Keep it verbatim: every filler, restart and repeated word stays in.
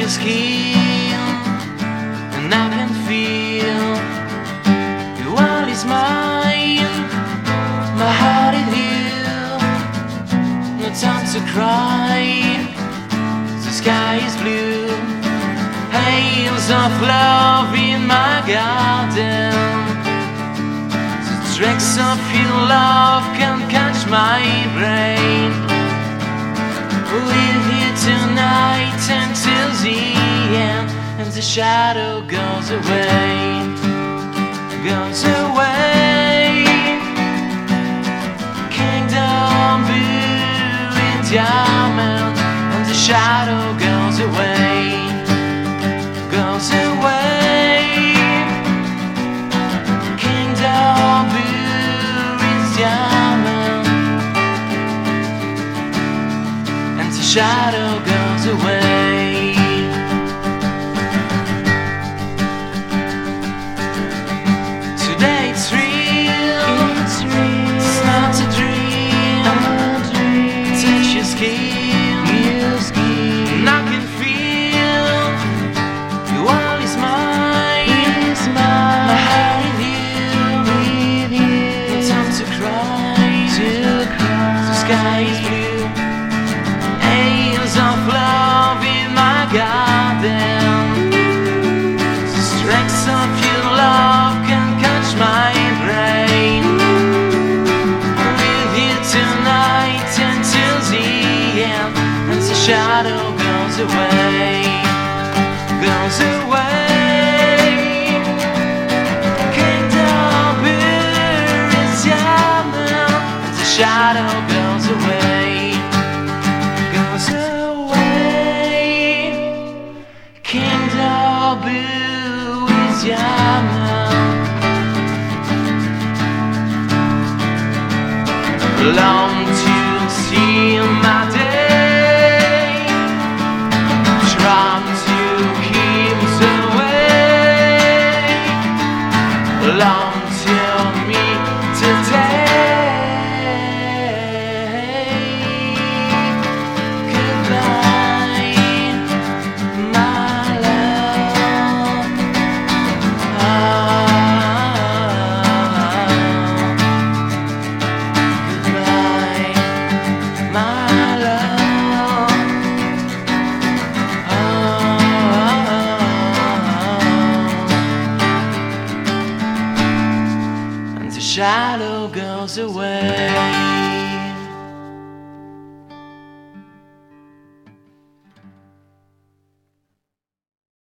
your skin, and I can feel your world is mine, my heart is you. No time to cry, the sky is blue. Hails of love in my garden, the tracks of your love can catch my brain. We're here tonight until the end, and the shadow goes away, goes away. Kingdom blue in diamond, and the shadow goes away, goes away. Kingdom blue in diamond, and the shadow goes away. Today it's real, It's real, it's not a dream. a dream. Touch your skin, Your skin and I can feel your world is mine, is my mine. heart is you. With No you time to cry, to cry. the sky is blue. Hails of love in my garden, the strength of your love can catch my brain. We're here tonight until the end, and the shadow goes away, goes away. Kingdom blue is diamond, and the shadow goes away, goes away. Kingdom blue is diamond. Long to see my day, try to keep away. Long to meet today. Goodbye, my love. Goodbye, my love. And the shadow goes away.